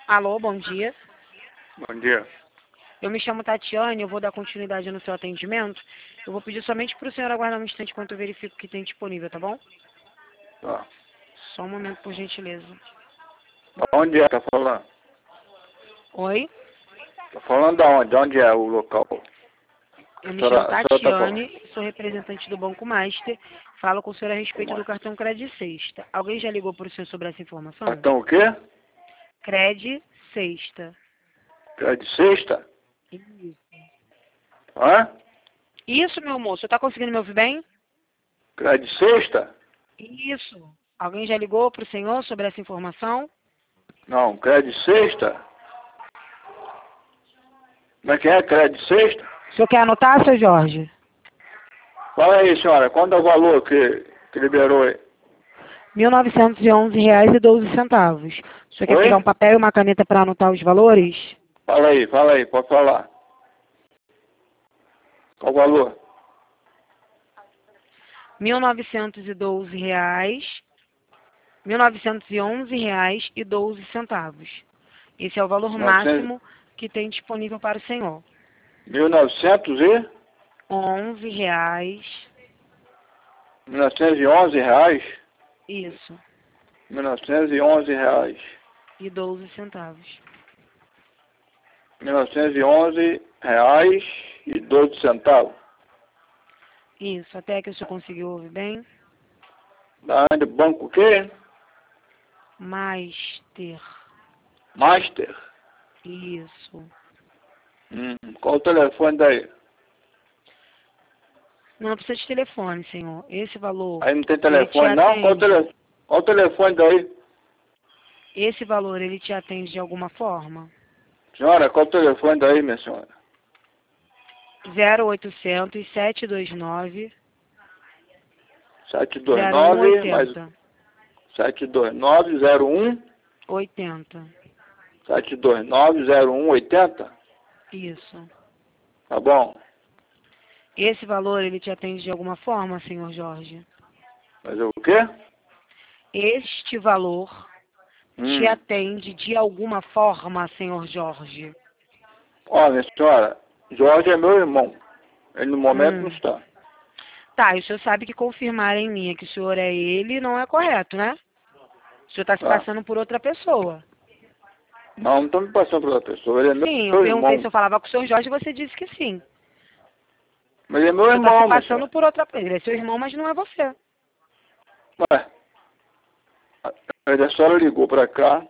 Alô, bom dia. Bom dia. Eu me chamo Tatiane, eu vou dar continuidade no seu atendimento. Eu vou pedir somente para o senhor aguardar um instante enquanto eu verifico o que tem disponível, tá bom? Tá. Só um momento, por gentileza. Onde é? Tá falando? Oi, Tá falando da onde? Onde é o local? eu me chamo A senhora tá falando? Tatiane, sou representante do Banco Master. Falo com o senhor a respeito do cartão Cred Sexta. Alguém já ligou para o senhor sobre essa informação? Cartão o quê? Cred Sexta. É de sexta? Isso. Hã? Isso, meu moço. Tá conseguindo me ouvir bem? É de sexta? Isso. Alguém já ligou para o senhor sobre essa informação? Não, crédito sexta? Como é que é? Crédito sexta? O senhor quer anotar, seu Jorge? Fala aí, senhora, quanto é o valor que liberou aí? R$ 1.911,12. O senhor quer Oi? pegar um papel e uma caneta para anotar os valores? Fala aí, pode falar. Qual o valor? R$ 1.911,12. Esse é o valor 900, máximo que tem disponível para o senhor. 1900 e? R$ 11. 1911 reais? Isso. 1911 reais. E 12 centavos. 1911 reais e 12 centavos. Isso. Até que o senhor conseguiu ouvir bem. Da onde? Banco o quê? Master. Master. Isso. Qual o telefone daí? Não precisa de telefone, senhor. Esse valor, Aí não tem ele te telefone não? atende. Qual o telefone daí? Esse valor, ele te atende de alguma forma? Senhora, qual o telefone daí, minha senhora? 0800 729 729, mais 0180. 72901 80. 7290180? Isso. Tá bom. Esse valor, ele te atende de alguma forma, senhor Jorge? Mas o quê? Este valor te atende de alguma forma, senhor Jorge? Ó, minha senhora, Jorge é meu irmão. Ele no momento não está. Tá, e o senhor sabe que confirmar em linha que o senhor é ele não é correto, né? O senhor está se Tá. passando por outra pessoa. Não estou me passando por outra pessoa. Ele é Sim, eu meu perguntei irmão. se eu falava com o senhor Jorge e você disse que sim. Mas ele é meu O senhor está irmão, se minha passando senhora. por outra pessoa. Ele é seu irmão, mas não é você. Ué, a senhora ligou pra cá.